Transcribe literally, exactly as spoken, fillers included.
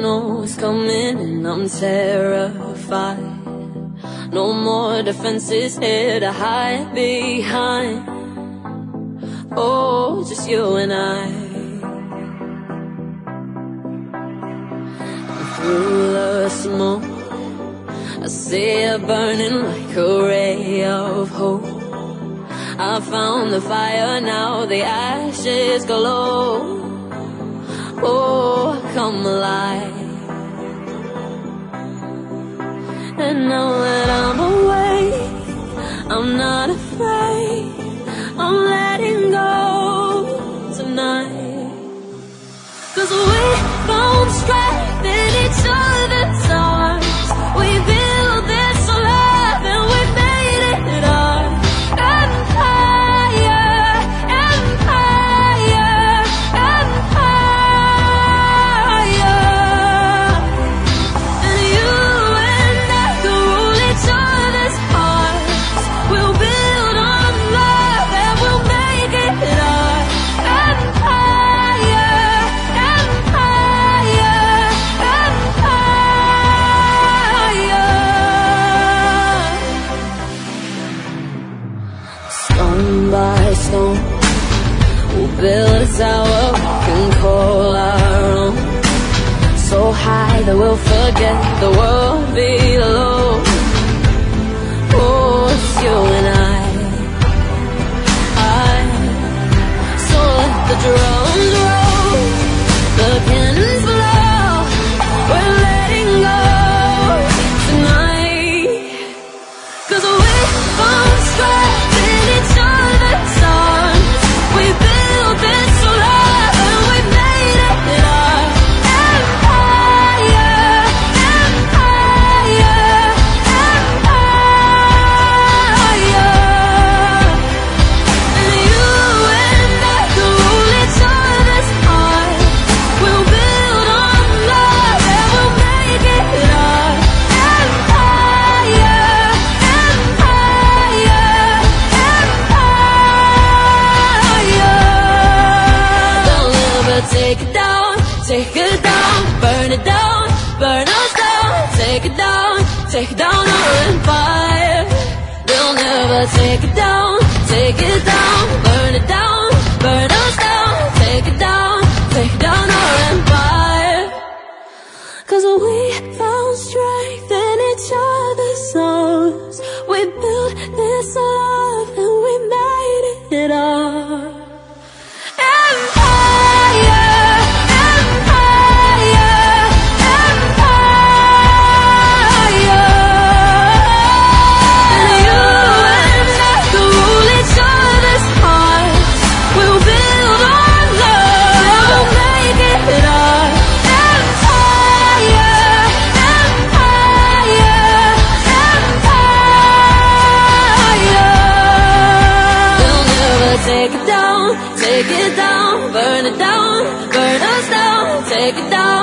know it's coming and I'm terrified. No more defenses here to hide behind. Oh, just you and I. And through the smoke I see you burning like a ray of hope. I found the fire, now the ashes glow. Oh, come alive. And now that I'm awake, I'm not afraid. I'm letting go tonight. 'Cause we found strength in each other's arms. We built this love and we made it ours. Empire, empire, empire. And you and I can rule each other's hearts. We'll build on love and we'll make it ours. Empire, empire, empire. Stone by stone, we'll build a tower we can call our own. So high that we'll forget the world below. Oh, it's you and I. I So let the drums roll, the cannons blow. We're letting go tonight. 'Cause we found strength in each other's arms. We built this love and we made it ours. Empire, empire, empire. And you and I can rule each other's hearts. We'll build on love and we'll make it ours. Empire, empire, empire. They'll never take it down, take it down, burn it down, burn us down, take it down, take it down our empire. They'll never take it down, take it down, burn it down, burn us down, take it down, take down our empire. 'Cause we found strength in each other's arms. We built this love and we made it ours. Empire, empire, empire. And you and I can rule each other's hearts. We'll build on love and we'll make it ours. Empire, empire, empire. They'll never take it down, take it down, burn it down, burn us down, take it down.